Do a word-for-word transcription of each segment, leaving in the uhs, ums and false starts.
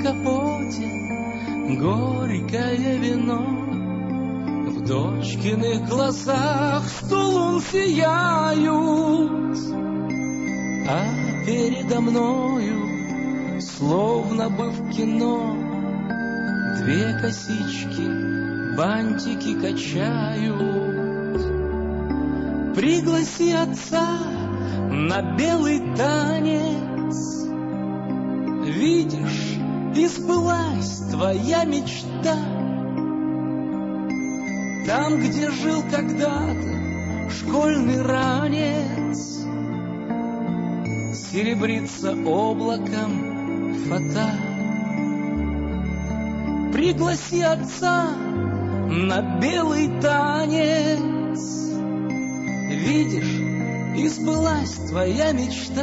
капоте горькое вино, в дочкиных глазах сто лун сияют, а передо мною, словно бы в кино, две косички, бантики качают. Пригласи отца на белый танец. Видишь, и сбылась твоя мечта. Там, где жил когда-то школьный ранец, серебрится облаком фата. Пригласи отца на белый танец. Видишь, и сбылась твоя мечта.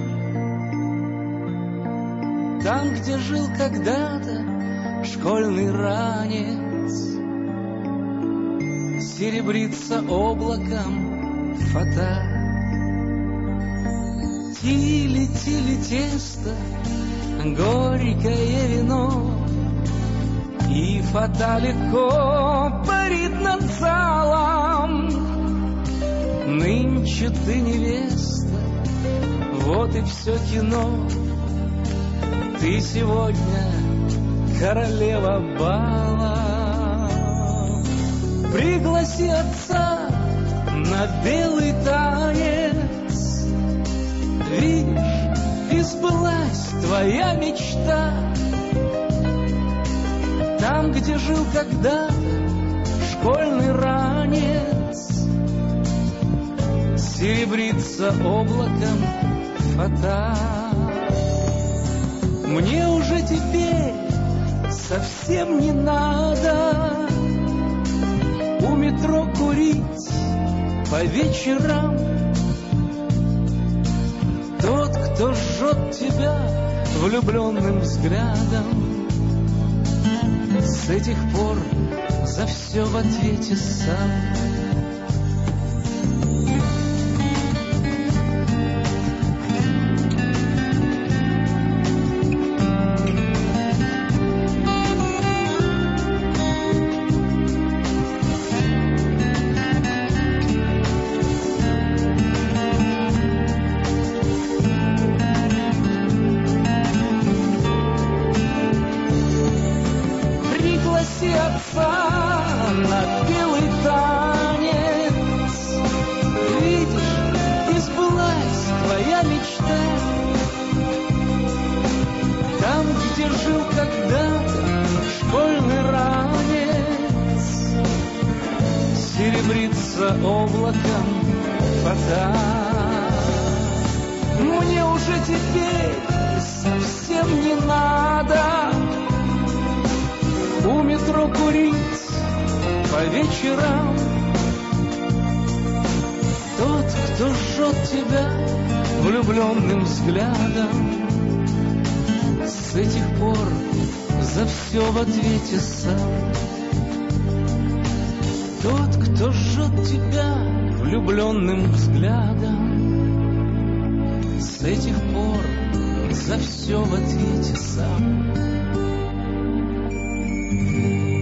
Там, где жил когда-то школьный ранец, серебрится облаком фата. Тили-тили тесто, горькое вино, и фата легко парит над залом. Нынче ты невеста, вот и все кино. Ты сегодня королева бала. Пригласи отца на белый танец. Видишь, и сбылась твоя мечта. Там, где жил когда-то школьный ранец, серебрится облаком фата. Мне уже теперь совсем не надо у метро курить по вечерам. Тот, кто жжет тебя влюбленным взглядом, с этих пор за все в ответе сам. Облаком фата. Мне уже теперь совсем не надо у метро курить по вечерам. Тот, кто жжет тебя влюбленным взглядом, с этих пор за все в ответе сам. Тот, кто жжет тебя влюбленным взглядом, с этих пор за все в ответе сам.